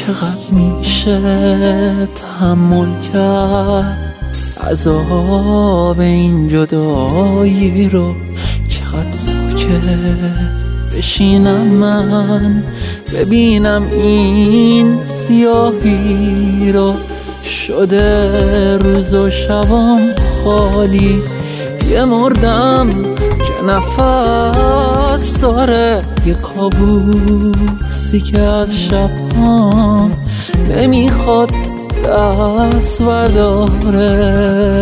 چقدر میشه تحمل کرد عذاب این جدایی رو؟ چقدر ساکت بشینم من ببینم این سیاهی رو؟ شده روز و شبام خالی، یه مردم که نفس داره، یه کابوسی که از شبام نمیخواد دست برداره.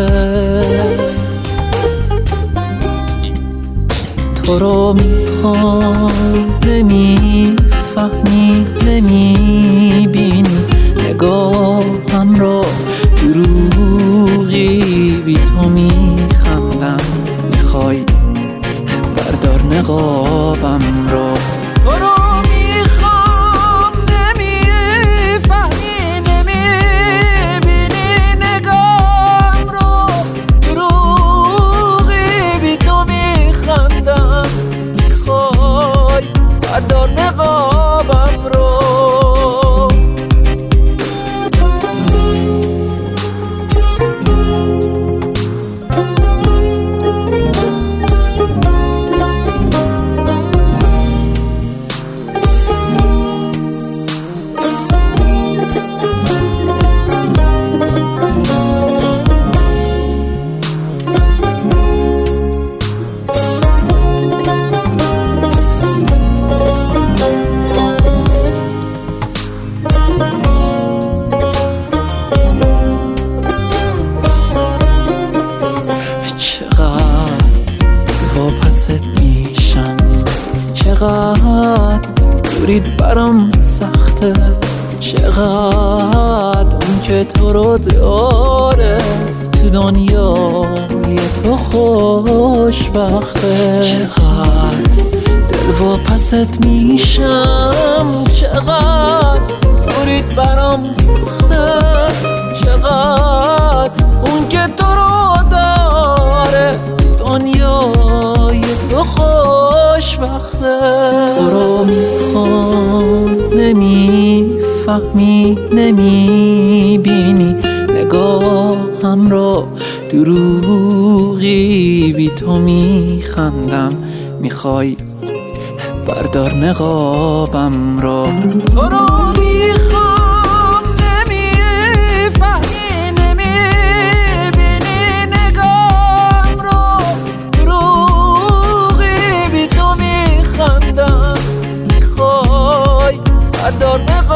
تو رو میخوام نمیفهمی نمیبینی، نگاهم رو دروغی بی تو میخندم، میخوای بردار نقابم رو. تو رو میخوام نمیفهمی نمیبینی، نگاهم رو دروغی بی تو میخندم، میخوای بردار نقابم رو. میشم چقدر دورید برام سخته، چقدر اون که تو رو داره تو دنیای تو خوشبخته، چقدر دل و پست میشم، چقدر دورید برام سخته، چقدر اون که تو رو داره دنیای تو خوشبخته. تو رو میخوام نمیفهمی نمیبینی، نگاهم رو دروغی بی تو میخندم، میخوای بردار نقابم رو. تو رو میخوام نمیفهمی نمیبینی، نگاهم رو دروغی بی تو میخندم، میخوای بردار نقابم